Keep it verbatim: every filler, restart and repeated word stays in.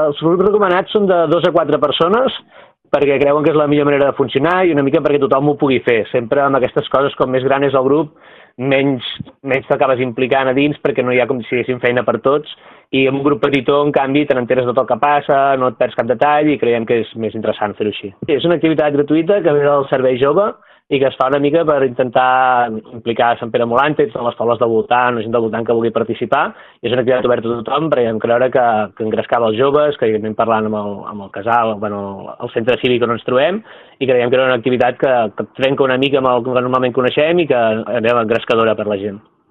els grups recomanats són de dos a quatre persones, perquè creuen que és la millor manera de funcionar i una mica perquè tothom ho pugui fer. Sempre amb aquestes coses, com més gran és el grup, menys, menys t'acabes implicant a dins perquè no hi ha com si haguéssim feina per tots, i en un grup petitó, en canvi, te n'enteres de tot el que passa, no et perds cap detall i creiem que és més interessant fer-ho així. És una activitat gratuïta que ve del Servei Jove i que es fa una mica per intentar implicar Sant Pere Molante, totes les taules del voltant, la gent del voltant que vulgui participar. I és una activitat oberta a tothom perquè vam creure que, que engrescava els joves, que anem parlant amb el, amb el casal, bueno, el centre cívic on ens trobem, i creiem que era una activitat que, que trenca una mica amb el que normalment coneixem i que és engrescadora per la gent.